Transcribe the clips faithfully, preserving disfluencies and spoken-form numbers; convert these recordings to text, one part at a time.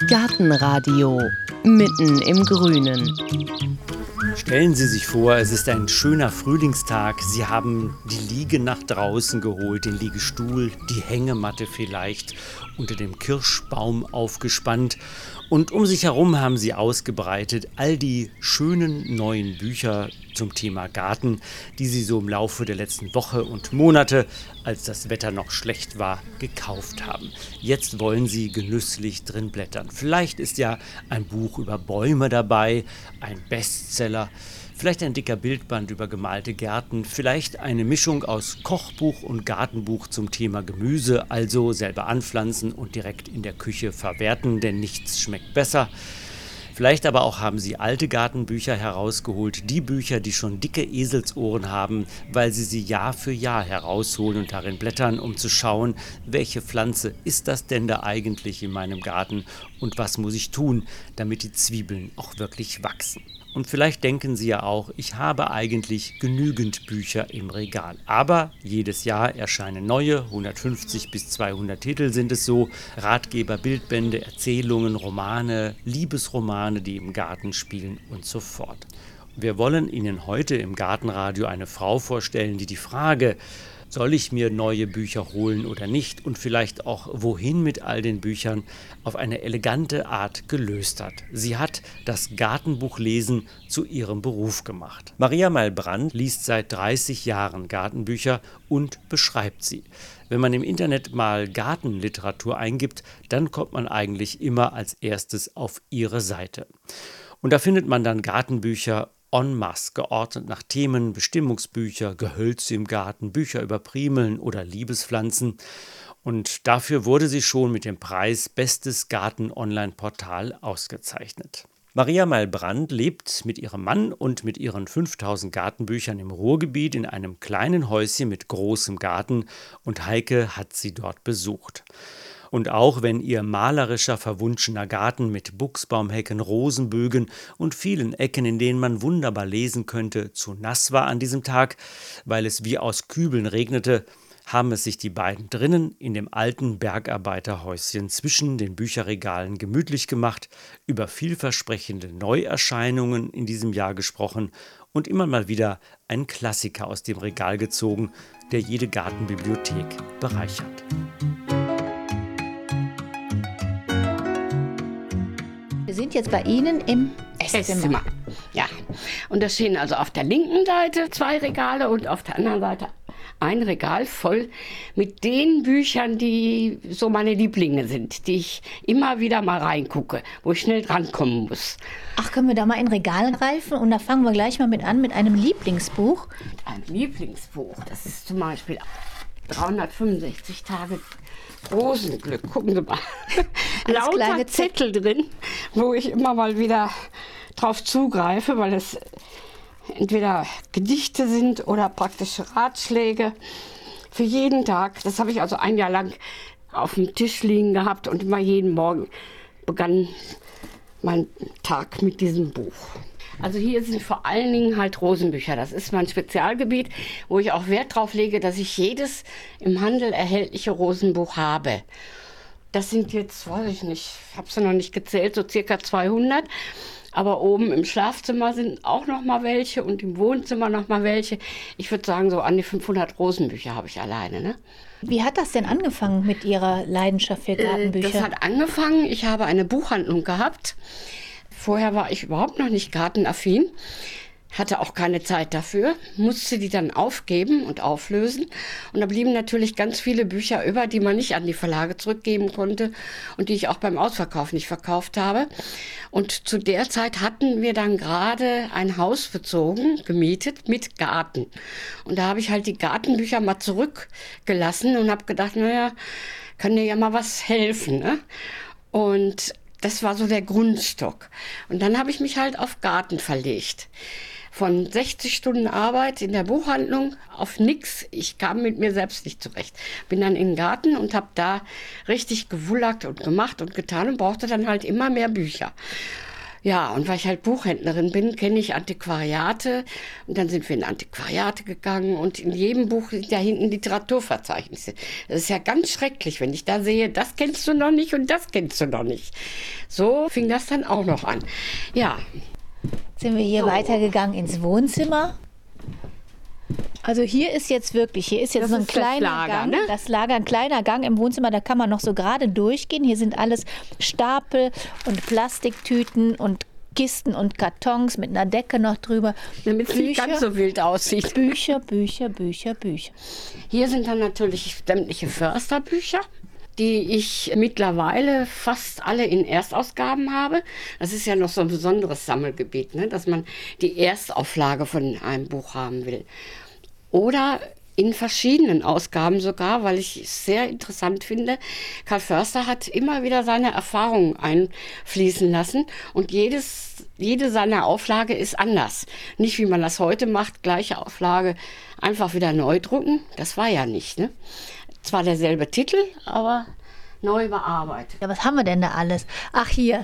Gartenradio mitten im Grünen. Stellen Sie sich vor, es ist ein schöner Frühlingstag. Sie haben die Liege nach draußen geholt, den Liegestuhl, die Hängematte vielleicht unter dem Kirschbaum aufgespannt. Und um sich herum haben Sie ausgebreitet all die schönen neuen Bücher zum Thema Garten, die Sie so im Laufe der letzten Woche und Monate, als das Wetter noch schlecht war, gekauft haben. Jetzt wollen Sie genüsslich drin blättern. Vielleicht ist ja ein Buch über Bäume dabei, ein Bestseller, vielleicht ein dicker Bildband über gemalte Gärten, vielleicht eine Mischung aus Kochbuch und Gartenbuch zum Thema Gemüse, also selber anpflanzen und direkt in der Küche verwerten, denn nichts schmeckt besser. Vielleicht aber auch haben Sie alte Gartenbücher herausgeholt, die Bücher, die schon dicke Eselsohren haben, weil Sie sie Jahr für Jahr herausholen und darin blättern, um zu schauen, welche Pflanze ist das denn da eigentlich in meinem Garten und was muss ich tun, damit die Zwiebeln auch wirklich wachsen. Und vielleicht denken Sie ja auch, ich habe eigentlich genügend Bücher im Regal. Aber jedes Jahr erscheinen neue, hundertfünfzig bis zweihundert Titel sind es so, Ratgeber, Bildbände, Erzählungen, Romane, Liebesromane, die im Garten spielen und so fort. Wir wollen Ihnen heute im Gartenradio eine Frau vorstellen, die die Frage, soll ich mir neue Bücher holen oder nicht und vielleicht auch wohin mit all den Büchern, auf eine elegante Art gelöst hat. Sie hat das Gartenbuchlesen zu ihrem Beruf gemacht. Maria Malbrand liest seit dreißig Jahren Gartenbücher und beschreibt sie. Wenn man im Internet mal Gartenliteratur eingibt, dann kommt man eigentlich immer als erstes auf ihre Seite. Und da findet man dann Gartenbücher en masse, geordnet nach Themen, Bestimmungsbücher, Gehölze im Garten, Bücher über Primeln oder Liebespflanzen. Und dafür wurde sie schon mit dem Preis Bestes Garten-Online-Portal ausgezeichnet. Maria Malbrand lebt mit ihrem Mann und mit ihren fünftausend Gartenbüchern im Ruhrgebiet in einem kleinen Häuschen mit großem Garten und Heike hat sie dort besucht. Und auch wenn ihr malerischer, verwunschener Garten mit Buchsbaumhecken, Rosenbögen und vielen Ecken, in denen man wunderbar lesen könnte, zu nass war an diesem Tag, weil es wie aus Kübeln regnete, haben es sich die beiden drinnen in dem alten Bergarbeiterhäuschen zwischen den Bücherregalen gemütlich gemacht, über vielversprechende Neuerscheinungen in diesem Jahr gesprochen und immer mal wieder einen Klassiker aus dem Regal gezogen, der jede Gartenbibliothek bereichert. Wir sind jetzt bei Ihnen im Esszimmer. Esszimmer. Ja, und da stehen also auf der linken Seite zwei Regale und auf der anderen Seite ein Regal voll mit den Büchern, die so meine Lieblinge sind, die ich immer wieder mal reingucke, wo ich schnell drankommen muss. Ach, können wir da mal in Regal greifen? Und da fangen wir gleich mal mit an, mit einem Lieblingsbuch. Mit einem Lieblingsbuch, das ist zum Beispiel dreihundertfünfundsechzig Tage Rosenglück, gucken Sie mal. Lauter Zettel drin, wo ich immer mal wieder drauf zugreife, weil es entweder Gedichte sind oder praktische Ratschläge für jeden Tag. Das habe ich also ein Jahr lang auf dem Tisch liegen gehabt und immer jeden Morgen begann mein Tag mit diesem Buch. Also hier sind vor allen Dingen halt Rosenbücher. Das ist mein Spezialgebiet, wo ich auch Wert drauf lege, dass ich jedes im Handel erhältliche Rosenbuch habe. Das sind jetzt, weiß ich nicht, ich habe sie noch nicht gezählt, so circa zweihundert. Aber oben im Schlafzimmer sind auch noch mal welche und im Wohnzimmer noch mal welche. Ich würde sagen, so an die fünfhundert Rosenbücher habe ich alleine, ne? Wie hat das denn angefangen mit Ihrer Leidenschaft für Gartenbücher? Das hat angefangen, ich habe eine Buchhandlung gehabt. Vorher war ich überhaupt noch nicht gartenaffin, hatte auch keine Zeit dafür, musste die dann aufgeben und auflösen. Und da blieben natürlich ganz viele Bücher über, die man nicht an die Verlage zurückgeben konnte und die ich auch beim Ausverkauf nicht verkauft habe. Und zu der Zeit hatten wir dann gerade ein Haus bezogen, gemietet mit Garten. Und da habe ich halt die Gartenbücher mal zurückgelassen und habe gedacht, naja, kann dir ja mal was helfen, ne? Und das war so der Grundstock. Und dann habe ich mich halt auf Garten verlegt. Von sechzig Stunden Arbeit in der Buchhandlung auf nix. Ich kam mit mir selbst nicht zurecht. Bin dann in den Garten und habe da richtig gewullert und gemacht und getan und brauchte dann halt immer mehr Bücher. Ja, und weil ich halt Buchhändlerin bin, kenne ich Antiquariate. Und dann sind wir in Antiquariate gegangen und in jedem Buch sind ja hinten Literaturverzeichnisse. Das ist ja ganz schrecklich, wenn ich da sehe, das kennst du noch nicht und das kennst du noch nicht. So fing das dann auch noch an. Ja. Sind wir hier so weitergegangen ins Wohnzimmer. Also hier ist jetzt wirklich, hier ist jetzt das so ein ist kleiner das Lager, Gang, ne? das Lager, ein kleiner Gang im Wohnzimmer, da kann man noch so gerade durchgehen. Hier sind alles Stapel und Plastiktüten und Kisten und Kartons mit einer Decke noch drüber. Damit es nicht ganz so wild aussieht. Bücher, Bücher, Bücher, Bücher. Hier sind dann natürlich sämtliche Försterbücher, die ich mittlerweile fast alle in Erstausgaben habe. Das ist ja noch so ein besonderes Sammelgebiet, ne? Dass man die Erstauflage von einem Buch haben will. Oder in verschiedenen Ausgaben sogar, weil ich es sehr interessant finde. Karl Förster hat immer wieder seine Erfahrungen einfließen lassen und jedes, jede seiner Auflage ist anders. Nicht, wie man das heute macht, gleiche Auflage einfach wieder neu drucken. Das war ja nicht, ne? Zwar derselbe Titel, aber neu bearbeitet. Ja, was haben wir denn da alles? Ach, hier.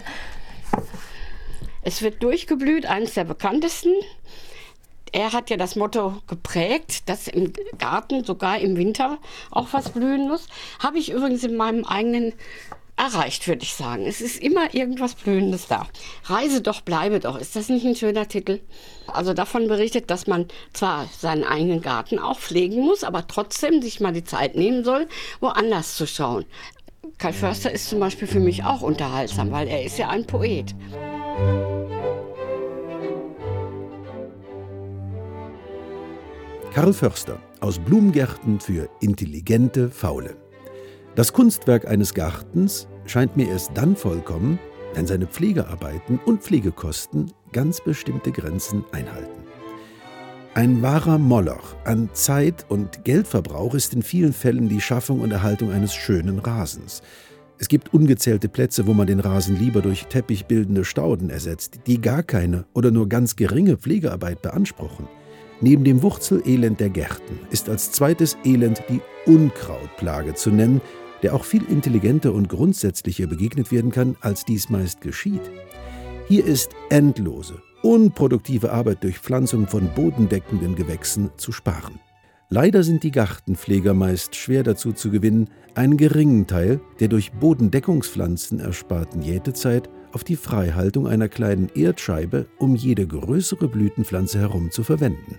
Es wird durchgeblüht, eines der bekanntesten. Er hat ja das Motto geprägt, dass im Garten sogar im Winter auch was blühen muss. Habe ich übrigens in meinem eigenen erreicht, würde ich sagen. Es ist immer irgendwas Blühendes da. Reise doch, bleibe doch. Ist das nicht ein schöner Titel? Also davon berichtet, dass man zwar seinen eigenen Garten auch pflegen muss, aber trotzdem sich mal die Zeit nehmen soll, woanders zu schauen. Karl Förster ist zum Beispiel für mich auch unterhaltsam, weil er ist ja ein Poet. Karl Förster aus Blumengärten für intelligente Faule. Das Kunstwerk eines Gartens scheint mir erst dann vollkommen, wenn seine Pflegearbeiten und Pflegekosten ganz bestimmte Grenzen einhalten. Ein wahrer Moloch an Zeit- und Geldverbrauch ist in vielen Fällen die Schaffung und Erhaltung eines schönen Rasens. Es gibt ungezählte Plätze, wo man den Rasen lieber durch teppichbildende Stauden ersetzt, die gar keine oder nur ganz geringe Pflegearbeit beanspruchen. Neben dem Wurzelelend der Gärten ist als zweites Elend die Unkrautplage zu nennen, der auch viel intelligenter und grundsätzlicher begegnet werden kann, als dies meist geschieht. Hier ist endlose, unproduktive Arbeit durch Pflanzung von bodendeckenden Gewächsen zu sparen. Leider sind die Gartenpfleger meist schwer dazu zu gewinnen, einen geringen Teil der durch Bodendeckungspflanzen ersparten Jätezeit auf die Freihaltung einer kleinen Erdscheibe um jede größere Blütenpflanze herum zu verwenden.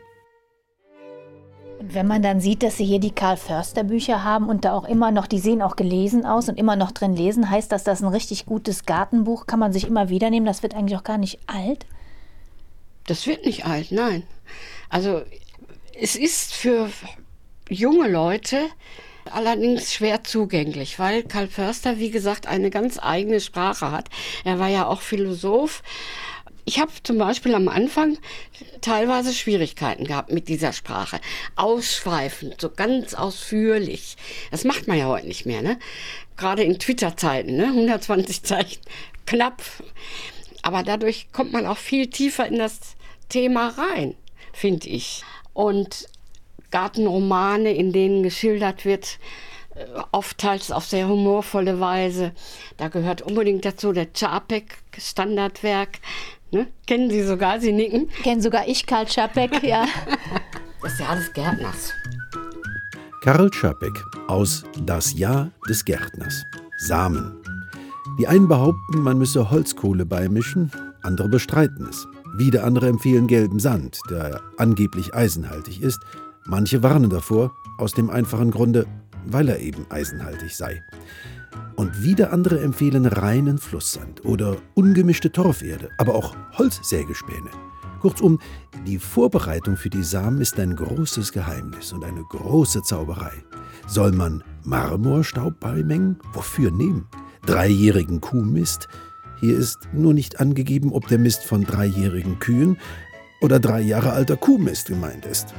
Und wenn man dann sieht, dass sie hier die Karl Förster Bücher haben und da auch immer noch, die sehen auch gelesen aus und immer noch drin lesen, heißt das, das ist ein richtig gutes Gartenbuch, kann man sich immer wieder nehmen, das wird eigentlich auch gar nicht alt? Das wird nicht alt, nein. Also es ist für junge Leute allerdings schwer zugänglich, weil Karl Förster, wie gesagt, eine ganz eigene Sprache hat. Er war ja auch Philosoph. Ich habe zum Beispiel am Anfang teilweise Schwierigkeiten gehabt mit dieser Sprache. Ausschweifend, so ganz ausführlich. Das macht man ja heute nicht mehr, ne? Gerade in Twitter-Zeiten, ne? hundertzwanzig Zeichen, knapp. Aber dadurch kommt man auch viel tiefer in das Thema rein, finde ich. Und Gartenromane, in denen geschildert wird, oftmals auf sehr humorvolle Weise. Da gehört unbedingt dazu der Čapek, Standardwerk. Ne? Kennen Sie sogar, Sie nicken? Kennen sogar ich Karl Čapek, ja. Das ist ja alles Gärtners. Karl Čapek aus Das Jahr des Gärtners. Samen. Die einen behaupten, man müsse Holzkohle beimischen, andere bestreiten es. Wieder andere empfehlen gelben Sand, der angeblich eisenhaltig ist. Manche warnen davor, aus dem einfachen Grunde, weil er eben eisenhaltig sei. Und wieder andere empfehlen reinen Flusssand oder ungemischte Torferde, aber auch Holzsägespäne. Kurzum, die Vorbereitung für die Samen ist ein großes Geheimnis und eine große Zauberei. Soll man Marmorstaub beimengen? Wofür nehmen? Dreijährigen Kuhmist? Hier ist nur nicht angegeben, ob der Mist von dreijährigen Kühen oder drei Jahre alter Kuhmist gemeint ist.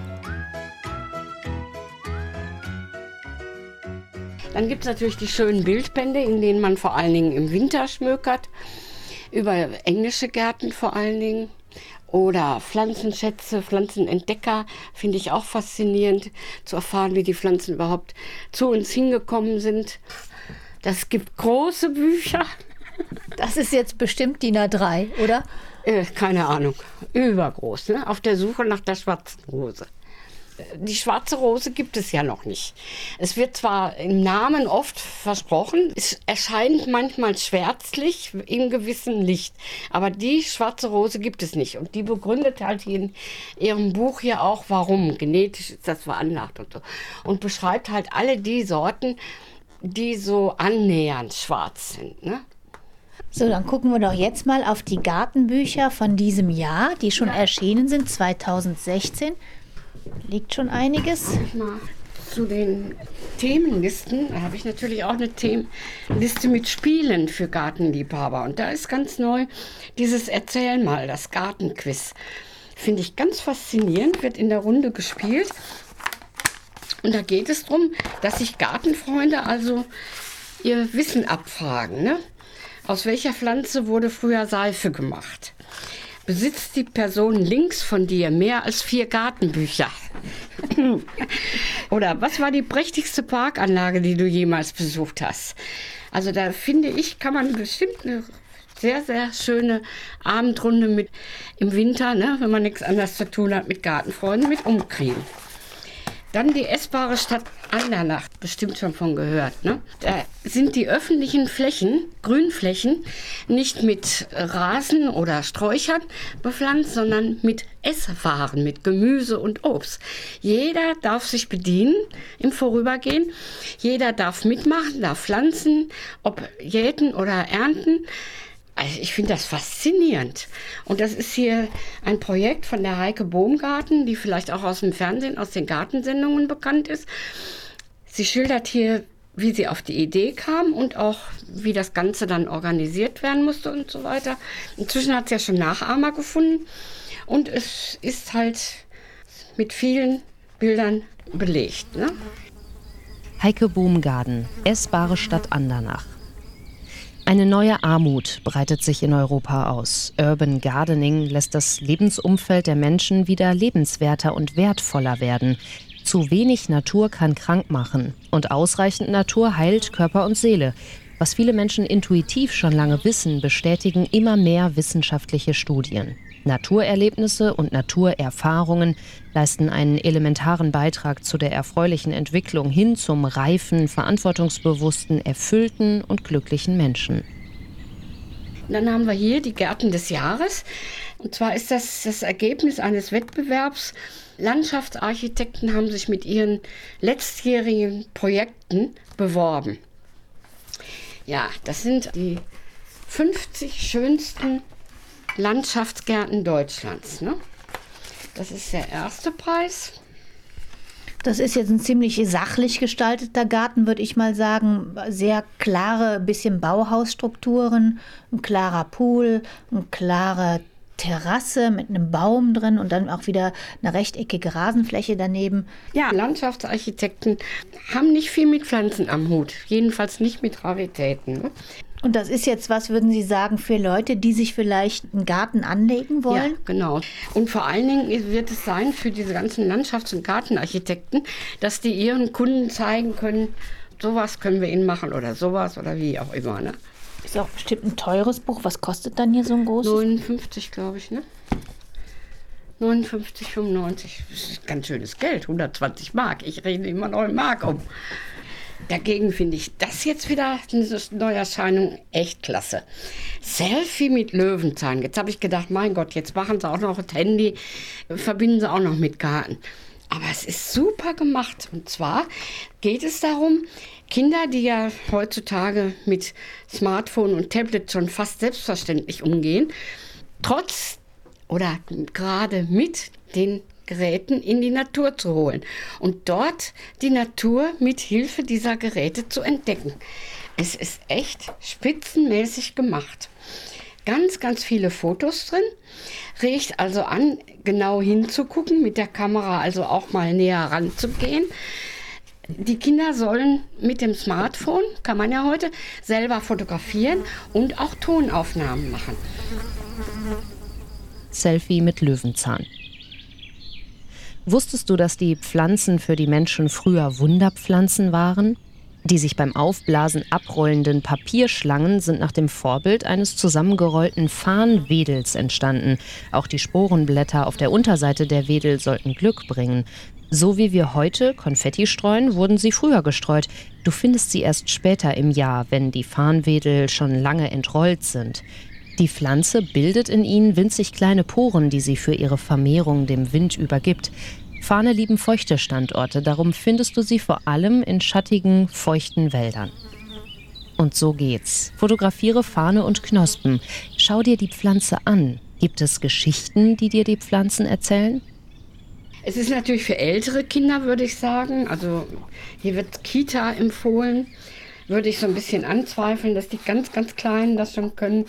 Dann gibt es natürlich die schönen Bildbände, in denen man vor allen Dingen im Winter schmökert, über englische Gärten vor allen Dingen. Oder Pflanzenschätze, Pflanzenentdecker, finde ich auch faszinierend, zu erfahren, wie die Pflanzen überhaupt zu uns hingekommen sind. Das gibt große Bücher. Das ist jetzt bestimmt D I N A drei, oder? Äh, keine Ahnung. Übergroß, ne? Auf der Suche nach der schwarzen Rose. Die schwarze Rose gibt es ja noch nicht. Es wird zwar im Namen oft versprochen, es erscheint manchmal schwärzlich in gewissem Licht, aber die schwarze Rose gibt es nicht. Und die begründet halt hier in ihrem Buch ja auch, warum. Genetisch ist das veranlagt und so. Und beschreibt halt alle die Sorten, die so annähernd schwarz sind, ne? So, dann gucken wir doch jetzt mal auf die Gartenbücher von diesem Jahr, die schon ja. erschienen sind, zweitausendsechzehn. Liegt schon einiges. Mal zu den Themenlisten. Da habe ich natürlich auch eine Themenliste mit Spielen für Gartenliebhaber. Und da ist ganz neu dieses Erzähl mal, das Gartenquiz. Finde ich ganz faszinierend, wird in der Runde gespielt. Und da geht es darum, dass sich Gartenfreunde also ihr Wissen abfragen. Ne? Aus welcher Pflanze wurde früher Seife gemacht? Besitzt die Person links von dir mehr als vier Gartenbücher? Oder was war die prächtigste Parkanlage, die du jemals besucht hast? Also da finde ich, kann man bestimmt eine sehr, sehr schöne Abendrunde mit im Winter, ne, wenn man nichts anderes zu tun hat, mit Gartenfreunden mit umkriegen. Dann die essbare Stadt Andernach, bestimmt schon von gehört. Ne? Da sind die öffentlichen Flächen, Grünflächen, nicht mit Rasen oder Sträuchern bepflanzt, sondern mit Esswaren, mit Gemüse und Obst. Jeder darf sich bedienen im Vorübergehen. Jeder darf mitmachen, darf pflanzen, ob jäten oder ernten. Also ich finde das faszinierend. Und das ist hier ein Projekt von der Heike Bohmgarten, die vielleicht auch aus dem Fernsehen, aus den Gartensendungen bekannt ist. Sie schildert hier, wie sie auf die Idee kam und auch, wie das Ganze dann organisiert werden musste und so weiter. Inzwischen hat sie ja schon Nachahmer gefunden. Und es ist halt mit vielen Bildern belegt. Ne? Heike Bohmgarten, essbare Stadt Andernach. Eine neue Armut breitet sich in Europa aus. Urban Gardening lässt das Lebensumfeld der Menschen wieder lebenswerter und wertvoller werden. Zu wenig Natur kann krank machen und ausreichend Natur heilt Körper und Seele. Was viele Menschen intuitiv schon lange wissen, bestätigen immer mehr wissenschaftliche Studien. Naturerlebnisse und Naturerfahrungen leisten einen elementaren Beitrag zu der erfreulichen Entwicklung hin zum reifen, verantwortungsbewussten, erfüllten und glücklichen Menschen. Dann haben wir hier die Gärten des Jahres. Und zwar ist das das Ergebnis eines Wettbewerbs. Landschaftsarchitekten haben sich mit ihren letztjährigen Projekten beworben. Ja, das sind die fünfzig schönsten Landschaftsgärten Deutschlands. Ne? Das ist der erste Preis. Das ist jetzt ein ziemlich sachlich gestalteter Garten, würde ich mal sagen. Sehr klare, bisschen Bauhausstrukturen, ein klarer Pool, eine klare Terrasse mit einem Baum drin und dann auch wieder eine rechteckige Rasenfläche daneben. Ja, Landschaftsarchitekten haben nicht viel mit Pflanzen am Hut, jedenfalls nicht mit Raritäten. Ne? Und das ist jetzt, was würden Sie sagen, für Leute, die sich vielleicht einen Garten anlegen wollen? Ja, genau. Und vor allen Dingen wird es sein für diese ganzen Landschafts- und Gartenarchitekten, dass die ihren Kunden zeigen können, sowas können wir ihnen machen oder sowas oder wie auch immer. Ne? Ist ja auch bestimmt ein teures Buch. Was kostet dann hier so ein großes? neunundfünfzig, glaube ich, ne? neunundfünfzig, fünfundneunzig. Das ist ganz schönes Geld, hundertzwanzig Mark. Ich rede immer noch in Mark um. Dagegen finde ich das jetzt wieder eine Neuerscheinung echt klasse. Selfie mit Löwenzahn. Jetzt habe ich gedacht, mein Gott, jetzt machen sie auch noch das Handy, verbinden sie auch noch mit Garten. Aber es ist super gemacht. Und zwar geht es darum, Kinder, die ja heutzutage mit Smartphone und Tablet schon fast selbstverständlich umgehen, trotz oder gerade mit den Geräten in die Natur zu holen und dort die Natur mit Hilfe dieser Geräte zu entdecken. Es ist echt spitzenmäßig gemacht. Ganz, ganz viele Fotos drin. Regt also an, genau hinzugucken, mit der Kamera also auch mal näher ranzugehen. Die Kinder sollen mit dem Smartphone, kann man ja heute, selber fotografieren und auch Tonaufnahmen machen. Selfie mit Löwenzahn. Wusstest du, dass die Pflanzen für die Menschen früher Wunderpflanzen waren? Die sich beim Aufblasen abrollenden Papierschlangen sind nach dem Vorbild eines zusammengerollten Farnwedels entstanden. Auch die Sporenblätter auf der Unterseite der Wedel sollten Glück bringen. So wie wir heute Konfetti streuen, wurden sie früher gestreut. Du findest sie erst später im Jahr, wenn die Farnwedel schon lange entrollt sind. Die Pflanze bildet in ihnen winzig kleine Poren, die sie für ihre Vermehrung dem Wind übergibt. Farne lieben feuchte Standorte, darum findest du sie vor allem in schattigen, feuchten Wäldern. Und so geht's. Fotografiere Farne und Knospen. Schau dir die Pflanze an. Gibt es Geschichten, die dir die Pflanzen erzählen? Es ist natürlich für ältere Kinder, würde ich sagen. Also hier wird Kita empfohlen. Würde ich so ein bisschen anzweifeln, dass die ganz, ganz Kleinen das schon können.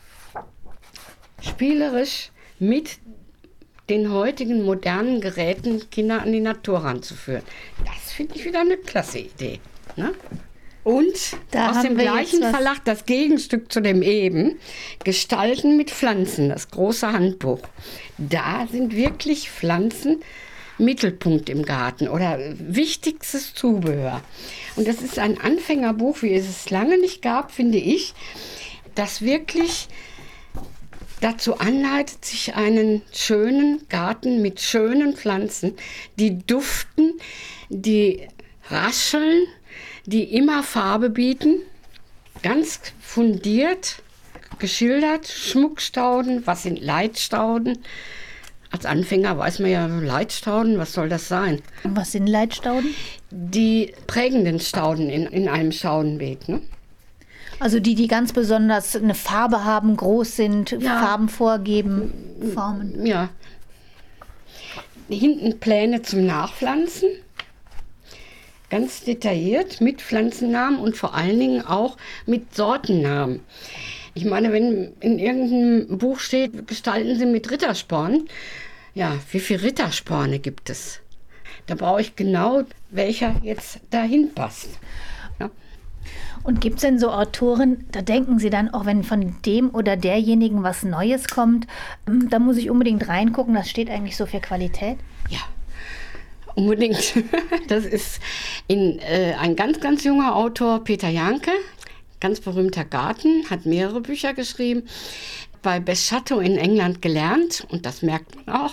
Spielerisch mit den heutigen modernen Geräten Kinder an die Natur ranzuführen. Das finde ich wieder eine klasse Idee. Ne? Und da aus dem gleichen Verlag das Gegenstück zu dem eben, Gestalten mit Pflanzen, das große Handbuch. Da sind wirklich Pflanzen Mittelpunkt im Garten oder wichtigstes Zubehör. Und das ist ein Anfängerbuch, wie es es lange nicht gab, finde ich, das wirklich dazu anleitet, sich einen schönen Garten mit schönen Pflanzen, die duften, die rascheln, die immer Farbe bieten, ganz fundiert geschildert, Schmuckstauden, was sind Leitstauden? Als Anfänger weiß man ja, Leitstauden, was soll das sein? Was sind Leitstauden? Die prägenden Stauden in, in einem Staudenbeet, ne? Also die, die ganz besonders eine Farbe haben, groß sind, ja. Farben vorgeben, Formen. Ja. Hinten Pläne zum Nachpflanzen. Ganz detailliert mit Pflanzennamen und vor allen Dingen auch mit Sortennamen. Ich meine, wenn in irgendeinem Buch steht, gestalten Sie mit Rittersporn. Ja, wie viele Rittersporne gibt es? Da brauche ich genau, welcher jetzt dahin passt. Ja. Und gibt es denn so Autoren, da denken Sie dann, auch wenn von dem oder derjenigen was Neues kommt, da muss ich unbedingt reingucken, das steht eigentlich so für Qualität? Ja, unbedingt. Das ist in, äh, ein ganz, ganz junger Autor, Peter Janke, ganz berühmter Garten, hat mehrere Bücher geschrieben, bei Best Chateau in England gelernt und das merkt man auch.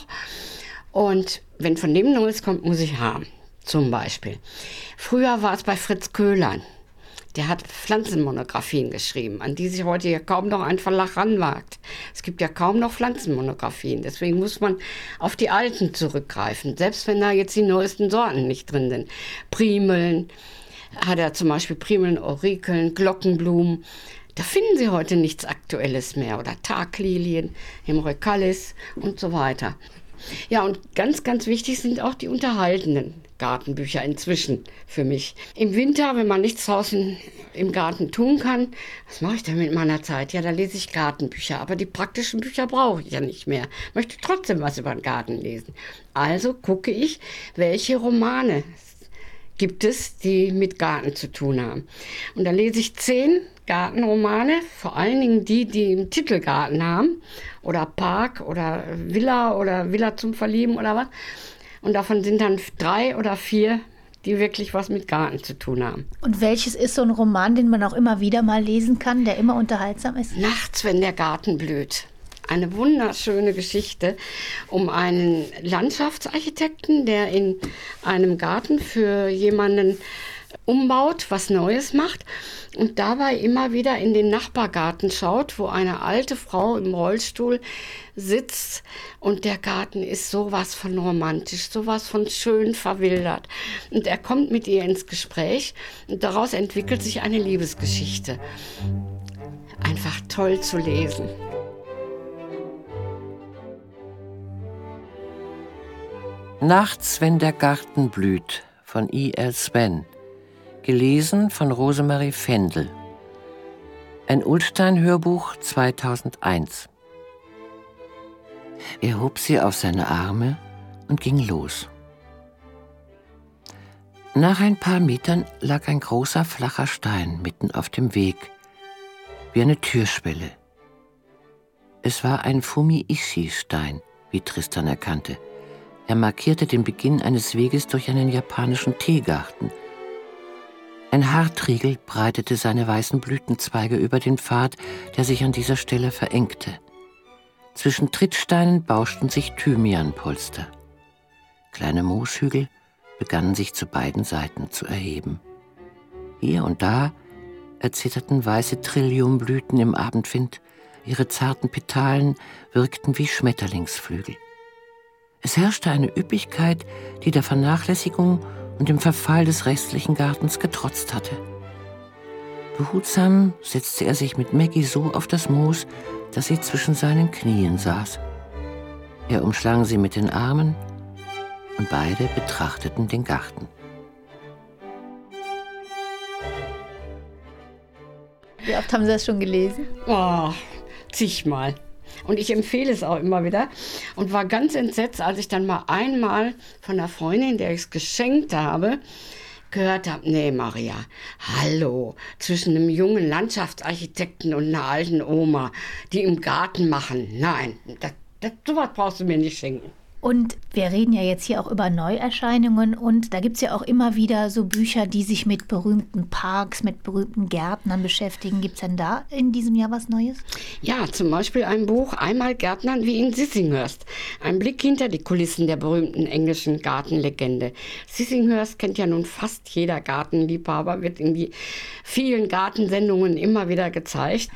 Und wenn von dem Neues kommt, muss ich haben, zum Beispiel. Früher war es bei Fritz Köhler. Der hat Pflanzenmonographien geschrieben, an die sich heute ja kaum noch ein Verlag ranwagt. Es gibt ja kaum noch Pflanzenmonographien, deswegen muss man auf die alten zurückgreifen, selbst wenn da jetzt die neuesten Sorten nicht drin sind. Primeln, hat er zum Beispiel Primeln, Aurikeln, Glockenblumen. Da finden Sie heute nichts Aktuelles mehr. Oder Taglilien, Hemorrhoicalis und so weiter. Ja, und ganz, ganz wichtig sind auch die unterhaltenden Gartenbücher inzwischen für mich. Im Winter, wenn man nichts draußen im Garten tun kann, was mache ich denn mit meiner Zeit? Ja, da lese ich Gartenbücher, aber die praktischen Bücher brauche ich ja nicht mehr. Möchte trotzdem was über den Garten lesen. Also gucke ich, welche Romane gibt es, die mit Garten zu tun haben. Und da lese ich zehn Gartenromane, vor allen Dingen die, die im Titel Garten haben oder Park oder Villa oder Villa zum Verlieben oder was. Und davon sind dann drei oder vier, die wirklich was mit Garten zu tun haben. Und welches ist so ein Roman, den man auch immer wieder mal lesen kann, der immer unterhaltsam ist? Nachts, wenn der Garten blüht. Eine wunderschöne Geschichte um einen Landschaftsarchitekten, der in einem Garten für jemanden umbaut, was Neues macht und dabei immer wieder in den Nachbargarten schaut, wo eine alte Frau im Rollstuhl sitzt und der Garten ist sowas von romantisch, sowas von schön verwildert. Und er kommt mit ihr ins Gespräch und daraus entwickelt sich eine Liebesgeschichte. Einfach toll zu lesen. Nachts, wenn der Garten blüht, von I L Sven. Gelesen von Rosemarie Fendel. Ein Ullstein-Hörbuch zweitausendeins. Er hob sie auf seine Arme und ging los. Nach ein paar Metern lag ein großer, flacher Stein mitten auf dem Weg, wie eine Türschwelle. Es war ein Fumi-Ishi-Stein, wie Tristan erkannte. Er markierte den Beginn eines Weges durch einen japanischen Teegarten. Ein Hartriegel breitete seine weißen Blütenzweige über den Pfad, der sich an dieser Stelle verengte. Zwischen Trittsteinen bauschten sich Thymianpolster. Kleine Mooshügel begannen sich zu beiden Seiten zu erheben. Hier und da erzitterten weiße Trilliumblüten im Abendwind, ihre zarten Petalen wirkten wie Schmetterlingsflügel. Es herrschte eine Üppigkeit, die der Vernachlässigung und dem Verfall des restlichen Gartens getrotzt hatte. Behutsam setzte er sich mit Maggie so auf das Moos, dass sie zwischen seinen Knien saß. Er umschlang sie mit den Armen und beide betrachteten den Garten. Wie oft haben Sie das schon gelesen? Oh, zigmal. Und ich empfehle es auch immer wieder und war ganz entsetzt, als ich dann mal einmal von einer Freundin, der ich es geschenkt habe, gehört habe, nee Maria, hallo, zwischen einem jungen Landschaftsarchitekten und einer alten Oma, die im Garten machen, nein, das, das, sowas brauchst du mir nicht schenken. Und wir reden ja jetzt hier auch über Neuerscheinungen und da gibt es ja auch immer wieder so Bücher, die sich mit berühmten Parks, mit berühmten Gärtnern beschäftigen. Gibt es denn da in diesem Jahr was Neues? Ja, zum Beispiel ein Buch, Einmal Gärtnern wie in Sissinghurst. Ein Blick hinter die Kulissen der berühmten englischen Gartenlegende. Sissinghurst kennt ja nun fast jeder Gartenliebhaber, wird in die vielen Gartensendungen immer wieder gezeigt.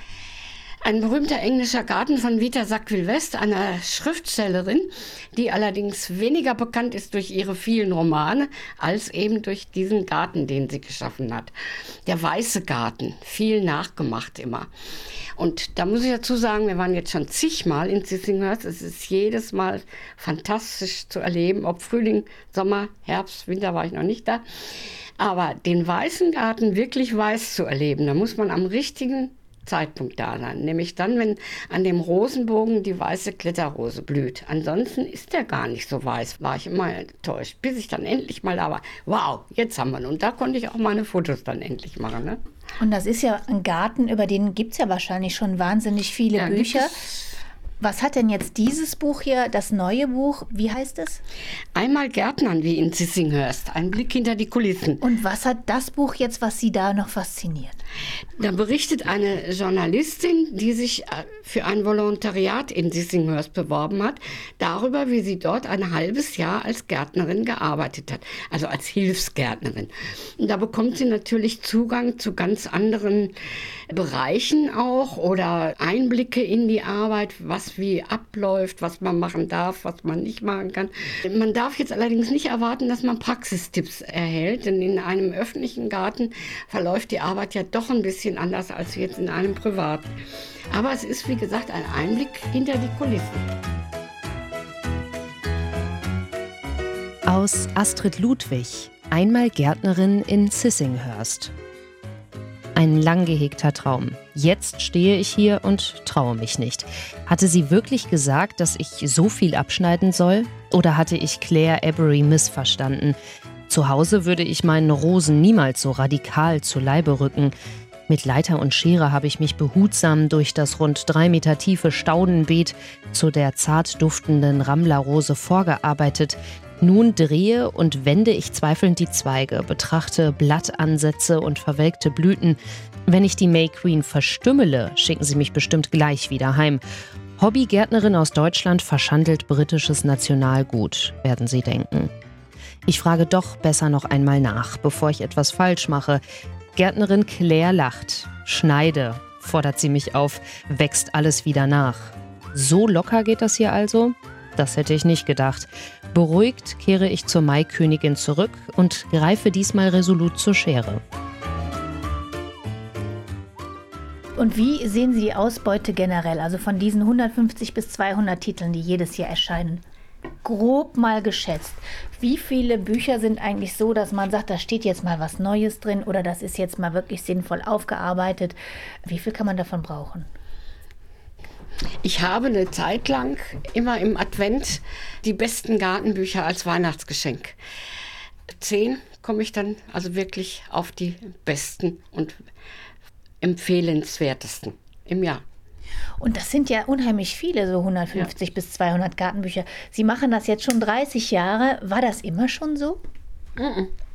Ein berühmter englischer Garten von Vita Sackville-West, einer Schriftstellerin, die allerdings weniger bekannt ist durch ihre vielen Romane, als eben durch diesen Garten, den sie geschaffen hat. Der Weiße Garten, viel nachgemacht immer. Und da muss ich dazu sagen, wir waren jetzt schon zigmal in Sissinghurst. Es ist jedes Mal fantastisch zu erleben, ob Frühling, Sommer, Herbst, Winter war ich noch nicht da. Aber den Weißen Garten wirklich weiß zu erleben, da muss man am richtigen Zeitpunkt da sein, nämlich dann, wenn an dem Rosenbogen die weiße Kletterrose blüht. Ansonsten ist der gar nicht so weiß, war ich immer enttäuscht, bis ich dann endlich mal da war. Wow, jetzt haben wir ihn. Und da konnte ich auch meine Fotos dann endlich machen. Ne? Und das ist ja ein Garten, über den gibt es ja wahrscheinlich schon wahnsinnig viele ja, Bücher. Was hat denn jetzt dieses Buch hier, das neue Buch, wie heißt es? Einmal Gärtnern wie in Sissinghurst, ein Blick hinter die Kulissen. Und was hat das Buch jetzt, was Sie da noch fasziniert? Da berichtet eine Journalistin, die sich für ein Volontariat in Sissinghurst beworben hat, darüber, wie sie dort ein halbes Jahr als Gärtnerin gearbeitet hat, also als Hilfsgärtnerin. Und da bekommt sie natürlich Zugang zu ganz anderen Bereichen auch oder Einblicke in die Arbeit, was wie abläuft, was man machen darf, was man nicht machen kann. Man darf jetzt allerdings nicht erwarten, dass man Praxistipps erhält, denn in einem öffentlichen Garten verläuft die Arbeit ja doch ein bisschen anders als jetzt in einem privaten. Aber es ist, wie gesagt, ein Einblick hinter die Kulissen. Aus Astrid Ludwig, Einmal Gärtnerin in Sissinghurst. Ein lang gehegter Traum. Jetzt stehe ich hier und traue mich nicht. Hatte sie wirklich gesagt, dass ich so viel abschneiden soll? Oder hatte ich Claire Ebery missverstanden? Zu Hause würde ich meinen Rosen niemals so radikal zu Leibe rücken. Mit Leiter und Schere habe ich mich behutsam durch das rund drei Meter tiefe Staudenbeet zu der zart duftenden Rammlerrose vorgearbeitet. Nun drehe und wende ich zweifelnd die Zweige, betrachte Blattansätze und verwelkte Blüten. Wenn ich die May Queen verstümmele, schicken sie mich bestimmt gleich wieder heim. Hobbygärtnerin aus Deutschland verschandelt britisches Nationalgut, werden Sie denken. Ich frage doch besser noch einmal nach, bevor ich etwas falsch mache. Gärtnerin Claire lacht. Schneide, fordert sie mich auf, wächst alles wieder nach. So locker geht das hier also? Das hätte ich nicht gedacht. Beruhigt kehre ich zur Maikönigin zurück und greife diesmal resolut zur Schere. Und wie sehen Sie die Ausbeute generell, also von diesen hundertfünfzig bis zweihundert Titeln, die jedes Jahr erscheinen? Grob mal geschätzt, wie viele Bücher sind eigentlich so, dass man sagt, da steht jetzt mal was Neues drin oder das ist jetzt mal wirklich sinnvoll aufgearbeitet? Wie viel kann man davon brauchen? Ich habe eine Zeit lang immer im Advent die besten Gartenbücher als Weihnachtsgeschenk. Zehn komme ich dann also wirklich auf die besten und empfehlenswertesten im Jahr. Und das sind ja unheimlich viele, so hundertfünfzig ja. bis zweihundert Gartenbücher. Sie machen das jetzt schon dreißig Jahre. War das immer schon so?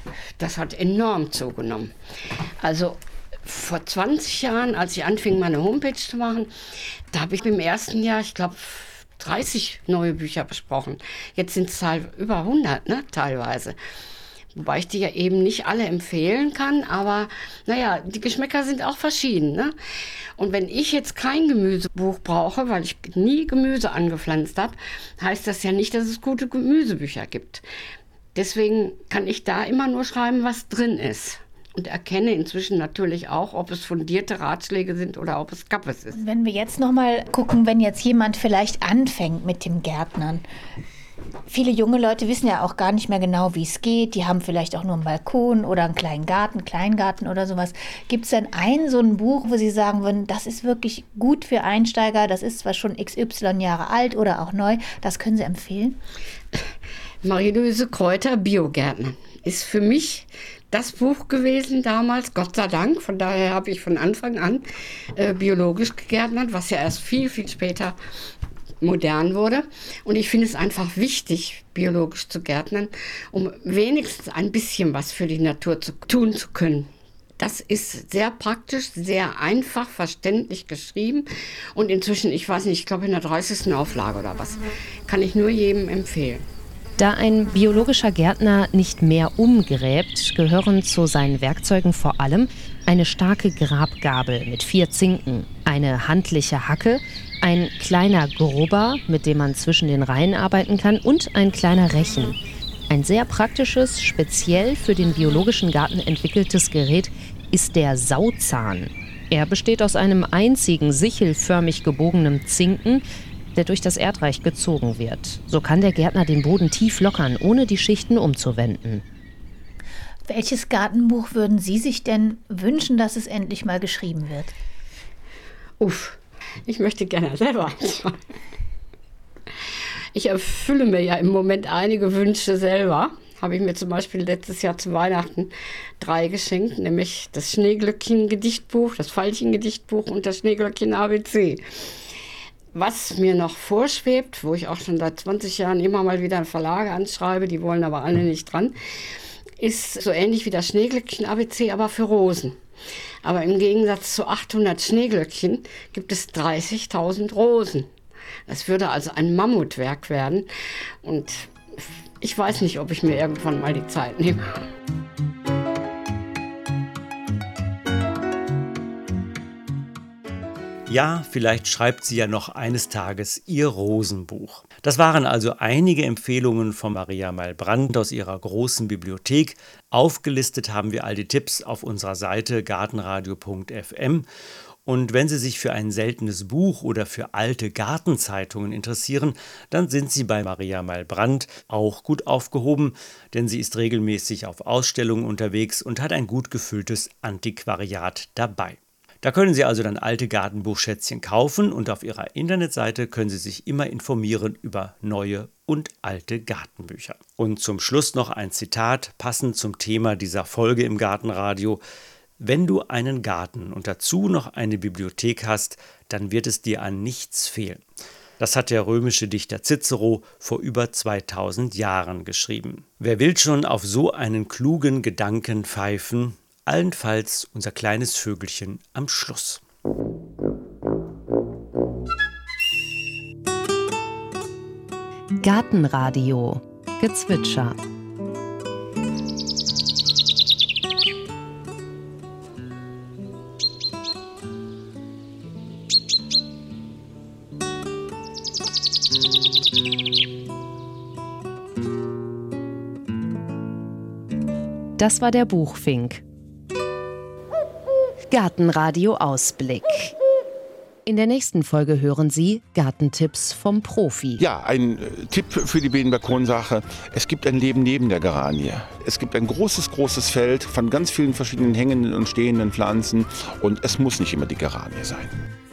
Das hat enorm zugenommen. Also vor zwanzig Jahren, als ich anfing, meine Homepage zu machen, da habe ich im ersten Jahr, ich glaube, dreißig neue Bücher besprochen. Jetzt sind es über hundert, ne, teilweise. Wobei ich die ja eben nicht alle empfehlen kann, aber naja, die Geschmäcker sind auch verschieden. Ne? Und wenn ich jetzt kein Gemüsebuch brauche, weil ich nie Gemüse angepflanzt habe, heißt das ja nicht, dass es gute Gemüsebücher gibt. Deswegen kann ich da immer nur schreiben, was drin ist. Und erkenne inzwischen natürlich auch, ob es fundierte Ratschläge sind oder ob es Kappes ist. Wenn wir jetzt noch mal gucken, wenn jetzt jemand vielleicht anfängt mit dem Gärtnern. Viele junge Leute wissen ja auch gar nicht mehr genau, wie es geht. Die haben vielleicht auch nur einen Balkon oder einen kleinen Garten, Kleingarten oder sowas. Gibt es denn ein so ein Buch, wo Sie sagen würden, das ist wirklich gut für Einsteiger, das ist zwar schon x y Jahre alt oder auch neu, das können Sie empfehlen? Marie-Louise Kräuter, Biogärtner, ist für mich das Buch gewesen damals, Gott sei Dank. Von daher habe ich von Anfang an äh, biologisch gegärtnert, was ja erst viel, viel später modern wurde. Und ich finde es einfach wichtig, biologisch zu gärtnern, um wenigstens ein bisschen was für die Natur zu tun zu können. Das ist sehr praktisch, sehr einfach, verständlich geschrieben. Und inzwischen, ich weiß nicht, ich glaube in der dreißigsten Auflage oder was, kann ich nur jedem empfehlen. Da ein biologischer Gärtner nicht mehr umgräbt, gehören zu seinen Werkzeugen vor allem eine starke Grabgabel mit vier Zinken, eine handliche Hacke, ein kleiner Grubber, mit dem man zwischen den Reihen arbeiten kann, und ein kleiner Rechen. Ein sehr praktisches, speziell für den biologischen Garten entwickeltes Gerät ist der Sauzahn. Er besteht aus einem einzigen sichelförmig gebogenen Zinken, der durch das Erdreich gezogen wird. So kann der Gärtner den Boden tief lockern, ohne die Schichten umzuwenden. Welches Gartenbuch würden Sie sich denn wünschen, dass es endlich mal geschrieben wird? Uff, ich möchte gerne selber eins schreiben. Ich erfülle mir ja im Moment einige Wünsche selber. Habe ich mir zum Beispiel letztes Jahr zu Weihnachten drei geschenkt, nämlich das Schneeglöckchen-Gedichtbuch, das Veilchen-Gedichtbuch und das Schneeglöckchen-A B C. Was mir noch vorschwebt, wo ich auch schon seit zwanzig Jahren immer mal wieder Verlage anschreibe, die wollen aber alle nicht dran, ist so ähnlich wie das Schneeglöckchen-A B C, aber für Rosen. Aber im Gegensatz zu achthundert Schneeglöckchen gibt es dreißigtausend Rosen. Das würde also ein Mammutwerk werden. Und ich weiß nicht, ob ich mir irgendwann mal die Zeit nehme. Ja, vielleicht schreibt sie ja noch eines Tages ihr Rosenbuch. Das waren also einige Empfehlungen von Maria Meil-Brandt aus ihrer großen Bibliothek. Aufgelistet haben wir all die Tipps auf unserer Seite gartenradio punkt f m. Und wenn Sie sich für ein seltenes Buch oder für alte Gartenzeitungen interessieren, dann sind Sie bei Maria Meil-Brandt auch gut aufgehoben, denn sie ist regelmäßig auf Ausstellungen unterwegs und hat ein gut gefülltes Antiquariat dabei. Da können Sie also dann alte Gartenbuchschätzchen kaufen und auf ihrer Internetseite können Sie sich immer informieren über neue und alte Gartenbücher. Und zum Schluss noch ein Zitat, passend zum Thema dieser Folge im Gartenradio. Wenn du einen Garten und dazu noch eine Bibliothek hast, dann wird es dir an nichts fehlen. Das hat der römische Dichter Cicero vor über zweitausend Jahren geschrieben. Wer will schon auf so einen klugen Gedanken pfeifen? Allenfalls unser kleines Vögelchen am Schluss. Gartenradio Gezwitscher. Das war der Buchfink. Gartenradio Ausblick. In der nächsten Folge hören Sie Gartentipps vom Profi. Ja, ein äh, Tipp für die Bedenbalkonsache. Es gibt ein Leben neben der Geranie. Es gibt ein großes, großes Feld von ganz vielen verschiedenen hängenden und stehenden Pflanzen und es muss nicht immer die Geranie sein.